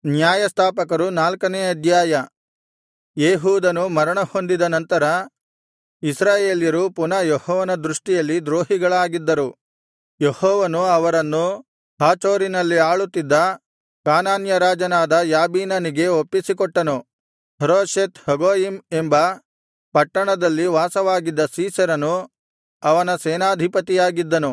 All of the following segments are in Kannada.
ನ್ಯಾಯಸ್ಥಾಪಕರು 4ನೇ ಅಧ್ಯಾಯ. ಏಹೂದನು ಮರಣಹೊಂದಿದ ನಂತರ ಇಸ್ರಾಯೇಲ್ಯರು ಪುನಃ ಯೆಹೋವನ ದೃಷ್ಟಿಯಲ್ಲಿ ದ್ರೋಹಿಗಳಾಗಿದ್ದರು. ಯೆಹೋವನು ಅವರನ್ನು ಹಾಚೋರಿನಲ್ಲಿ ಆಳುತ್ತಿದ್ದ ಕಾನಾನ್ಯ ರಾಜನಾದ ಯಾಬೀನನಿಗೆ ಒಪ್ಪಿಸಿಕೊಟ್ಟನು. ಹರೋಷೆತ್ ಹಗೊಯಿಮ್ ಎಂಬ ಪಟ್ಟಣದಲ್ಲಿ ವಾಸವಾಗಿದ್ದ ಸೀಸೆರನು ಅವನ ಸೇನಾಧಿಪತಿಯಾಗಿದ್ದನು.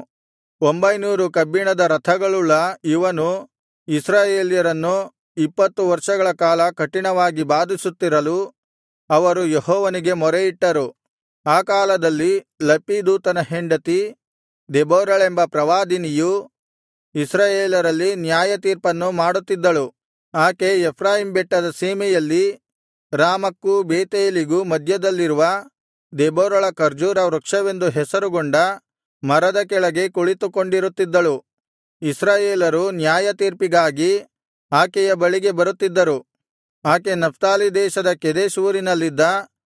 900 ಕಬ್ಬಿಣದ ರಥಗಳುಳ್ಳ ಇವನು ಇಸ್ರಾಯೇಲ್ಯರನ್ನು 20 ವರ್ಷಗಳ ಕಾಲ ಕಠಿಣವಾಗಿ ಬಾಧಿಸುತ್ತಿರಲು ಅವರು ಯೆಹೋವನಿಗೆ ಮೊರೆಯಿಟ್ಟರು. ಆ ಕಾಲದಲ್ಲಿ ಲಪ್ಪೀದೂತನ ಹೆಂಡತಿ ದೆಬೋರಳೆಂಬ ಪ್ರವಾದಿನಿಯು ಇಸ್ರಾಯೇಲರಲ್ಲಿ ನ್ಯಾಯತೀರ್ಪನ್ನು ಮಾಡುತ್ತಿದ್ದಳು. ಆಕೆ ಎಫ್ರಾಯೀಮ್ ಬೆಟ್ಟದ ಸೀಮೆಯಲ್ಲಿ ರಾಮಕ್ಕೂ ಬೇತೇಲಿಗೂ ಮಧ್ಯದಲ್ಲಿರುವ ದೆಬೋರಳ ಖರ್ಜೂರ ವೃಕ್ಷವೆಂದು ಹೆಸರುಗೊಂಡ ಮರದ ಕೆಳಗೆ ಕುಳಿತುಕೊಂಡಿರುತ್ತಿದ್ದಳು. ಇಸ್ರಾಯೇಲರು ನ್ಯಾಯತೀರ್ಪಿಗಾಗಿ ಆಕೆಯ ಬಳಿಗೆ ಬರುತ್ತಿದ್ದರು. ಆಕೆ ನಫ್ತಾಲಿ ದೇಶದ ಕೆದೆಷ್ ಊರಿನಲ್ಲಿದ್ದ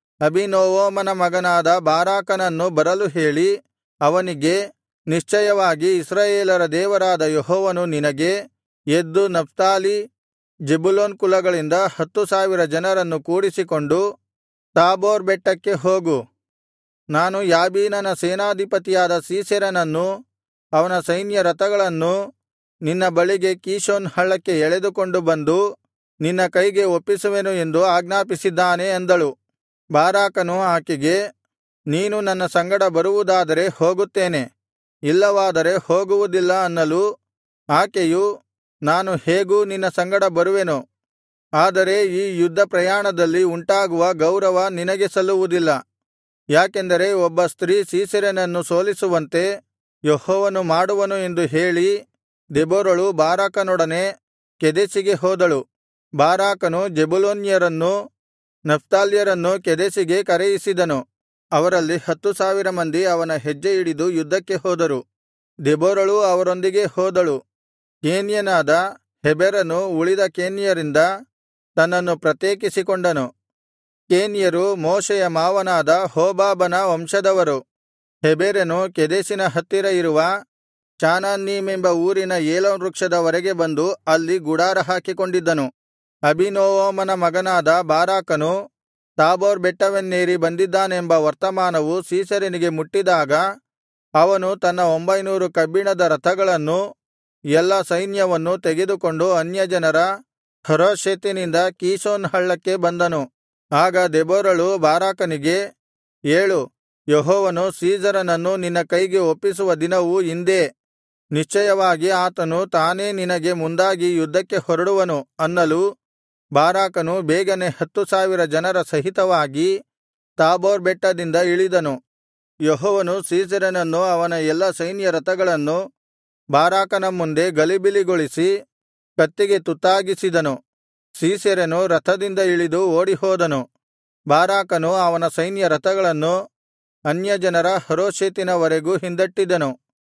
ಅಬೀನೋವಮನ ಮಗನಾದ ಬಾರಾಕನನ್ನು ಬರಲು ಹೇಳಿ ಅವನಿಗೆ, ನಿಶ್ಚಯವಾಗಿ ಇಸ್ರಾಯೇಲರ ದೇವರಾದ ಯೆಹೋವನು ನಿನಗೆ, ಎದ್ದು ನಫ್ತಾಲಿ, ಜೆಬುಲೂನ್ ಕುಲಗಳಿಂದ 10,000 ಜನರನ್ನು ಕೂಡಿಸಿಕೊಂಡು ತಾಬೋರ್ ಬೆಟ್ಟಕ್ಕೆ ಹೋಗು. ನಾನು ಯಾಬೀನನ ಸೇನಾಧಿಪತಿಯಾದ ಸೀಸೆರನನ್ನೂ ಅವನ ಸೈನ್ಯ ರಥಗಳನ್ನೂ ನಿನ್ನ ಬಳಿಗೆ ಕೀಷೋನ್ ಹಳ್ಳಕ್ಕೆ ಎಳೆದುಕೊಂಡು ಬಂದು ನಿನ್ನ ಕೈಗೆ ಒಪ್ಪಿಸುವೆನು ಎಂದು ಆಜ್ಞಾಪಿಸಿದ್ದಾನೆ ಅಂದಳು. ಬಾರಾಕನು ಆಕೆಗೆ, ನೀನು ನನ್ನ ಸಂಗಡ ಬರುವುದಾದರೆ ಹೋಗುತ್ತೇನೆ, ಇಲ್ಲವಾದರೆ ಹೋಗುವುದಿಲ್ಲ ಅನ್ನಲು ಆಕೆಯು, ನಾನು ಹೇಗೂ ನಿನ್ನ ಸಂಗಡ ಬರುವೆನು, ಆದರೆ ಈ ಯುದ್ಧ ಪ್ರಯಾಣದಲ್ಲಿ ಉಂಟಾಗುವ ಗೌರವ ನಿನಗೆ ಸಲ್ಲುವುದಿಲ್ಲ. ಯಾಕೆಂದರೆ ಒಬ್ಬ ಸ್ತ್ರೀ ಸೀಸೆರನನ್ನು ಸೋಲಿಸುವಂತೆ ಯೆಹೋವನು ಮಾಡುವನು ಎಂದು ಹೇಳಿ ದೆಬೋರಳು ಬಾರಾಕನೊಡನೆ ಕೆದೆಷಿಗೆ ಹೋದಳು. ಬಾರಾಕನು ಜೆಬುಲೂನ್ಯರನ್ನೂ ನಫ್ತಾಲ್ಯರನ್ನೂ ಕೆದೆಷಿಗೆ ಕರೆಯಿಸಿದನು. ಅವರಲ್ಲಿ 10,000 ಮಂದಿ ಅವನ ಹೆಜ್ಜೆ ಹಿಡಿದು ಯುದ್ಧಕ್ಕೆ ಹೋದರು. ದೆಬೋರಳೂ ಅವರೊಂದಿಗೆ ಹೋದಳು. ಕೇನ್ಯನಾದ ಹೆಬೆರನು ಉಳಿದ ಕೇನ್ಯರಿಂದ ತನ್ನನ್ನು ಪ್ರತ್ಯೇಕಿಸಿಕೊಂಡನು. ಕೇನ್ಯರು ಮೋಶೆಯ ಮಾವನಾದ ಹೋಬಾಬನ ವಂಶದವರು. ಹೆಬೆರನು ಕೆದೆಷಿನ ಹತ್ತಿರ ಇರುವ ಚಾನನ್ನೀಮೆಂಬ ಊರಿನ ಏಲೋನ್ ವೃಕ್ಷದವರೆಗೆ ಬಂದು ಅಲ್ಲಿ ಗುಡಾರ ಹಾಕಿಕೊಂಡಿದ್ದನು. ಅಬೀನೋವಮನ ಮಗನಾದ ಬಾರಾಕನು ತಾಬೋರ್ ಬೆಟ್ಟವನ್ನೇರಿ ಬಂದಿದ್ದಾನೆಂಬ ವರ್ತಮಾನವು ಸೀಸೆರನಿಗೆ ಮುಟ್ಟಿದಾಗ ಅವನು ತನ್ನ 900 ಕಬ್ಬಿಣದ ರಥಗಳನ್ನೂ ಎಲ್ಲಾ ಸೈನ್ಯವನ್ನೂ ತೆಗೆದುಕೊಂಡು ಅನ್ಯಜನರ ಹರೋಷೆತಿನಿಂದ ಕೀಷೋನ್ ಹಳ್ಳಕ್ಕೆ ಬಂದನು. ಆಗ ದೆಬೋರಳು ಬಾರಾಕನಿಗೆ, ಏಳು, ಯೆಹೋವನು ಸೀಸೆರನನ್ನು ನಿನ್ನ ಕೈಗೆ ಒಪ್ಪಿಸುವ ದಿನವು ಇಂದೇ. ನಿಶ್ಚಯವಾಗಿ ಆತನು ತಾನೇ ನಿನಗೆ ಮುಂದಾಗಿ ಯುದ್ಧಕ್ಕೆ ಹೊರಡುವನು ಅನ್ನಲು ಬಾರಾಕನು ಬೇಗನೆ 10,000 ಜನರ ಸಹಿತವಾಗಿ ತಾಬೋರ್ ಬೆಟ್ಟದಿಂದ ಇಳಿದನು. ಯೆಹೋವನು ಸೀಸೆರನನ್ನು ಅವನ ಎಲ್ಲಾ ಸೈನ್ಯ ರಥಗಳನ್ನು ಬಾರಾಕನ ಮುಂದೆ ಗಲಿಬಿಲಿಗೊಳಿಸಿ ಕತ್ತಿಗೆ ತುತ್ತಾಗಿಸಿದನು. ಸೀಸೆರನು ರಥದಿಂದ ಇಳಿದು ಓಡಿಹೋದನು. ಬಾರಾಕನು ಅವನ ಸೈನ್ಯ ರಥಗಳನ್ನು ಅನ್ಯಜನರ ಹರೋಷೆತಿನವರೆಗೂ ಹಿಂದಟ್ಟಿದನು.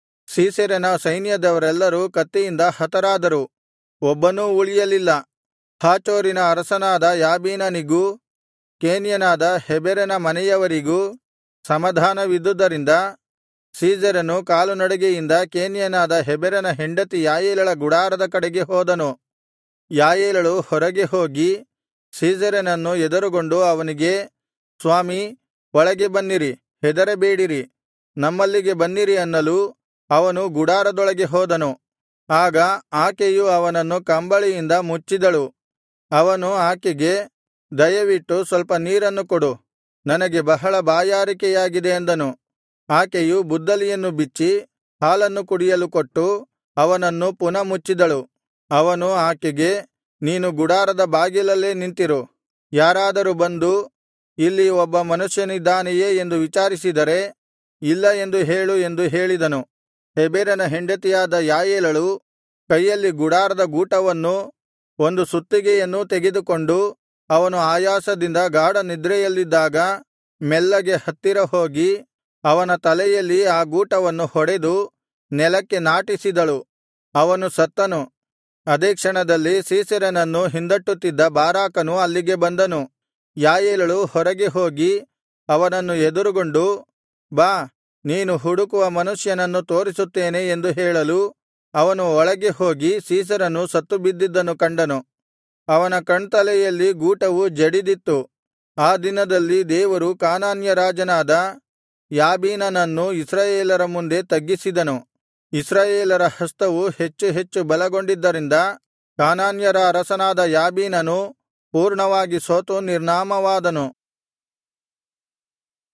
ಸೀಸೆರನ ಸೈನ್ಯದವರೆಲ್ಲರೂ ಕತ್ತಿಯಿಂದ ಹತರಾದರು, ಒಬ್ಬನೂ ಉಳಿಯಲಿಲ್ಲ. ಹಾಚೋರಿನ ಅರಸನಾದ ಯಾಬೀನನಿಗೂ ಕೇನ್ಯನಾದ ಹೆಬೆರನ ಮನೆಯವರಿಗೂ ಸಮಾಧಾನವಿದ್ದುದರಿಂದ ಸೀಸೆರನು ಕಾಲುನಡಿಗೆಯಿಂದ ಕೇನ್ಯನಾದ ಹೆಬೆರನ ಹೆಂಡತಿ ಯಾಯೇಲಳ ಗುಡಾರದ ಕಡೆಗೆ ಹೋದನು. ಯಾಯೇಲಳು ಹೊರಗೆ ಹೋಗಿ ಸೀಸೆರನನ್ನು ಎದುರುಗೊಂಡು ಅವನಿಗೆ, ಸ್ವಾಮೀ, ಒಳಗೆ ಬನ್ನಿರಿ, ಹೆದರಬೇಡಿರಿ, ನಮ್ಮಲ್ಲಿಗೆ ಬನ್ನಿರಿ ಅನ್ನಲು ಅವನು ಗುಡಾರದೊಳಗೆ ಹೋದನು. ಆಗ ಆಕೆಯು ಅವನನ್ನು ಕಂಬಳಿಯಿಂದ ಮುಚ್ಚಿದಳು. ಅವನು ಆಕೆಗೆ, ದಯವಿಟ್ಟು ಸ್ವಲ್ಪ ನೀರನ್ನು ಕೊಡು, ನನಗೆ ಬಹಳ ಬಾಯಾರಿಕೆಯಾಗಿದೆ ಅಂದನು. ಆಕೆಯು ಬುದ್ದಲಿಯನ್ನು ಬಿಚ್ಚಿ ಹಾಲನ್ನು ಕುಡಿಯಲು ಕೊಟ್ಟು ಅವನನ್ನು ಪುನಃ ಮುಚ್ಚಿದಳು. ಅವನು ಆಕೆಗೆ, ನೀನು ಗುಡಾರದ ಬಾಗಿಲಲ್ಲೇ ನಿಂತಿರು, ಯಾರಾದರೂ ಬಂದು ಇಲ್ಲಿ ಒಬ್ಬ ಮನುಷ್ಯನಿದ್ದಾನೆಯೇ ಎಂದು ವಿಚಾರಿಸಿದರೆ ಇಲ್ಲ ಎಂದು ಹೇಳು ಎಂದು ಹೇಳಿದನು. ಹೆಬೆರನ ಹೆಂಡತಿಯಾದ ಯಾಯೇಲಳು ಕೈಯಲ್ಲಿ ಗುಡಾರದ ಗೂಟವನ್ನೂ ಒಂದು ಸುತ್ತಿಗೆಯನ್ನೂ ತೆಗೆದುಕೊಂಡು ಅವನು ಆಯಾಸದಿಂದ ಗಾಢ ನಿದ್ರೆಯಲ್ಲಿದ್ದಾಗ ಮೆಲ್ಲಗೆ ಹತ್ತಿರ ಹೋಗಿ ಅವನ ತಲೆಯಲ್ಲಿ ಆ ಗೂಟವನ್ನು ಹೊಡೆದು ನೆಲಕ್ಕೆ ನಾಟಿಸಿದಳು. ಅವನು ಸತ್ತನು. ಅದೇ ಕ್ಷಣದಲ್ಲಿ ಸೀಸೆರನನ್ನು ಹಿಂದಟ್ಟುತ್ತಿದ್ದ ಬಾರಾಕನು ಅಲ್ಲಿಗೆ ಬಂದನು. ಯಾಯೇಲಳು ಹೊರಗೆ ಹೋಗಿ ಅವನನ್ನು ಎದುರುಗೊಂಡು, ಬಾ, ನೀನು ಹುಡುಕುವ ಮನುಷ್ಯನನ್ನು ತೋರಿಸುತ್ತೇನೆ ಎಂದು ಹೇಳಲು ಅವನು ಒಳಗೆ ಹೋಗಿ ಸೀಸೆರನು ಸತ್ತು ಬಿದ್ದಿದ್ದನ್ನು ಕಂಡನು. ಅವನ ಕಣ್ತಲೆಯಲ್ಲಿ ಗೂಟವು ಜಡಿದಿತ್ತು. ಆ ದಿನದಲ್ಲಿ ದೇವರು ಕಾನಾನ್ಯ ರಾಜನಾದ ಯಾಬೀನನನ್ನು ಇಸ್ರಾಯೇಲರ ಮುಂದೆ ತಗ್ಗಿಸಿದನು. ಇಸ್ರಾಯೇಲರ ಹಸ್ತವು ಹೆಚ್ಚು ಹೆಚ್ಚು ಬಲಗೊಂಡಿದ್ದರಿಂದ ಕಾನಾನ್ಯರ ಅರಸನಾದ ಯಾಬೀನನು ಪೂರ್ಣವಾಗಿ ಸೋತು ನಿರ್ನಾಮವಾದನು.